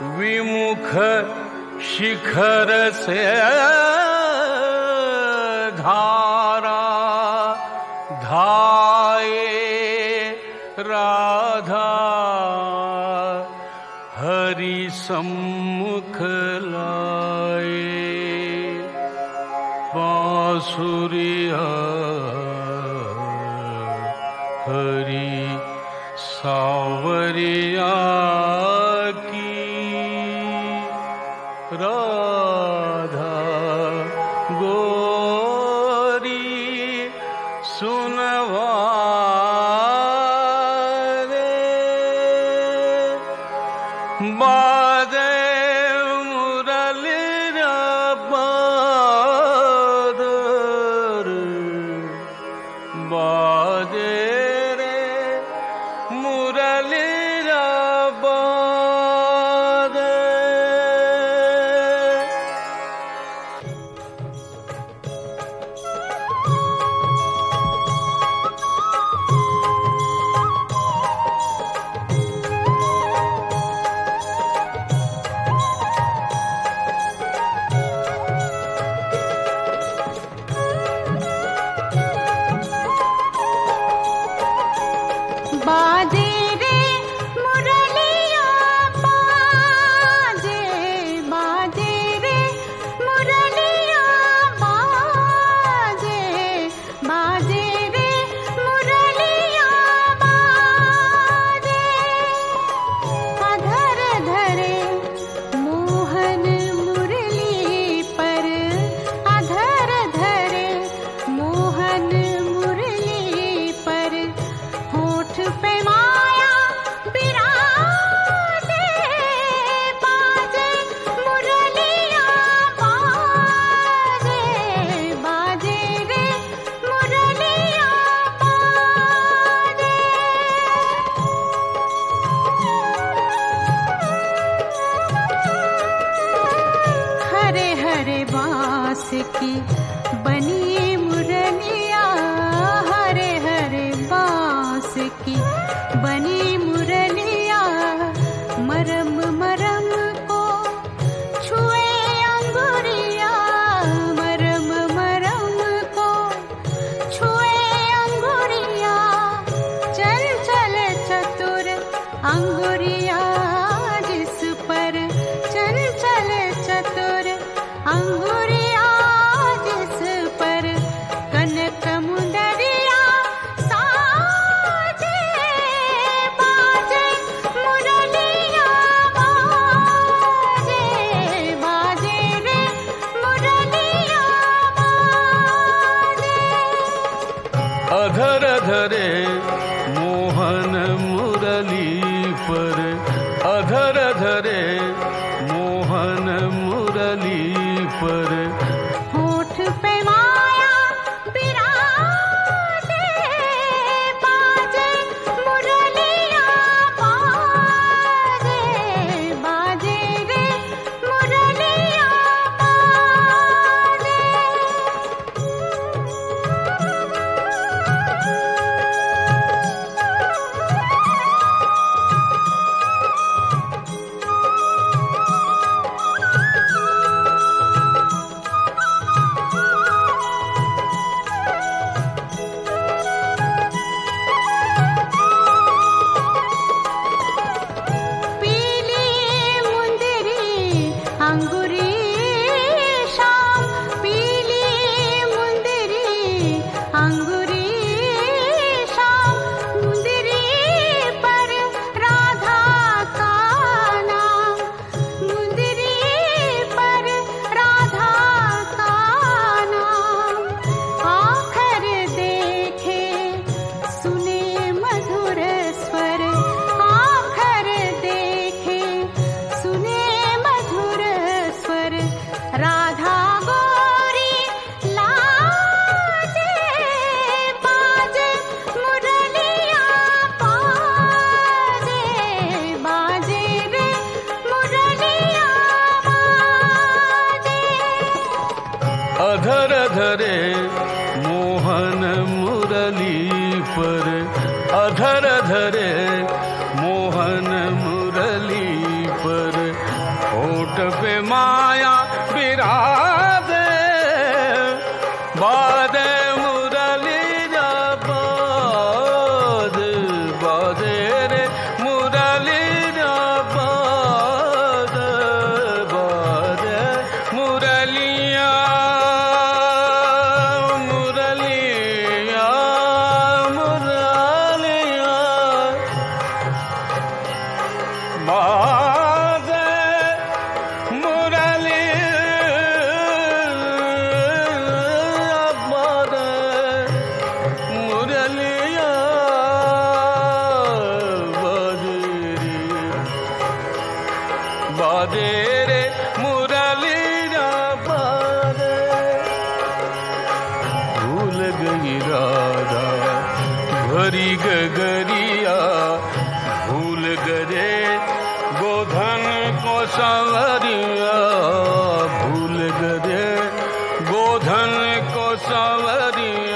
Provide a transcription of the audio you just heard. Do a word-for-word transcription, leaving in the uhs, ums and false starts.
विमुख शिखर से धारा धाये राधा हरि सम्मुख लाए बांसुरिया हरि सावरिया की राधा गोरी सुनवा बाजे मुरली बादर बाजे रे मुरली बाजे रे मुरलिया बाजे बाजे रे मुरलिया बाजे बाजे रे मुरलिया बाजे अधर धरे मोहन मुरली पर अधर धरे मोहन मुरली पर होठ पे माया बिराजे बाजे मुरलिया बाजे बाजे रे मुरलिया बाजे हरे हरे बांस की बनी मुरलिया हरे हरे बांस की बनी मुरलिया मरम मरम को छुए अंगुरिया मरम मरम को छुए अंगुरिया चल चल चतुर अंगुरिया जिस पर चल चल चतुर अंगुरिया जिस पर कनक मुंदरिया साजे बाजे मुरलिया बाजे बाजे रे मुरलिया बाजे अधर धरे मोहन मुरली पर अधर धरे मोहन मुरली पर होठ पे माया बिराजे बाजे मुरलिया बाजे बाजे रे मुरलिया बाजे पीली मुंदरी अंगूरी शाम पीली मुंदरी अंगूरी शाम मुंदरी पर राधा का नाम मुंदरी पर राधा का नाम आखर देखे सुने मधुर स्वर आखर देखे सुने मधुर स्वर राधा गोरी लाजे बाजे मुरलिया बाजे बाजे रे मुरलिया बाजे अधर धरे मोहन मुरली पर अधर धरे मोहन मुरली पर गई राधा, भरी गगरिया भूल गए गोधन को सांवरिया, भूल गए गोधन को सांवरिया।